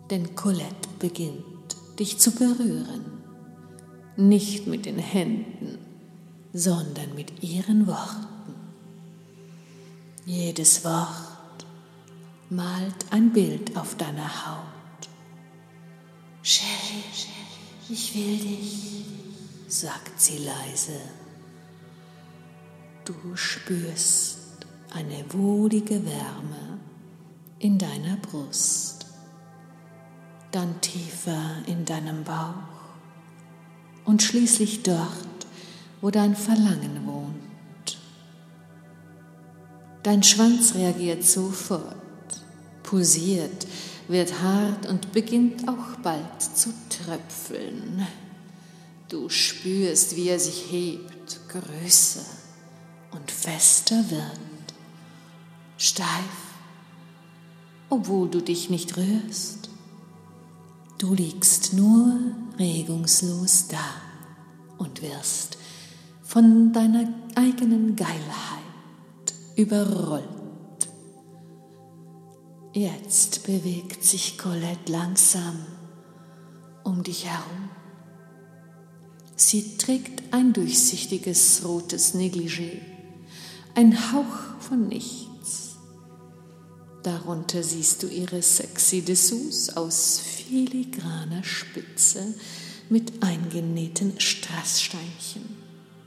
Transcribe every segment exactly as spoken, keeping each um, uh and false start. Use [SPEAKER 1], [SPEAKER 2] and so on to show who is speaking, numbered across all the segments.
[SPEAKER 1] Denn Colette beginnt, dich zu berühren, nicht mit den Händen, sondern mit ihren Worten. Jedes Wort malt ein Bild auf deiner Haut. Sherry, ich will dich, sagt sie leise. Du spürst eine wohlige Wärme in deiner Brust, dann tiefer in deinem Bauch und schließlich dort, wo dein Verlangen wohnt. Dein Schwanz reagiert sofort, pulsiert, wird hart und beginnt auch bald zu tröpfeln. Du spürst, wie er sich hebt, größer und fester wird, steif, obwohl du dich nicht rührst. Du liegst nur regungslos da und wirst von deiner eigenen Geilheit überrollt. Jetzt bewegt sich Colette langsam um dich herum. Sie trägt ein durchsichtiges rotes Negligé, ein Hauch von nichts. Darunter siehst du ihre sexy Dessous aus filigraner Spitze mit eingenähten Strasssteinchen.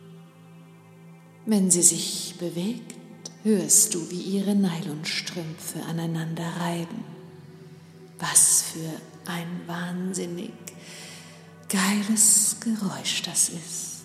[SPEAKER 1] Wenn sie sich bewegt, hörst du, wie ihre Nylonstrümpfe aneinander reiben. Was für ein wahnsinnig geiles Geräusch das ist.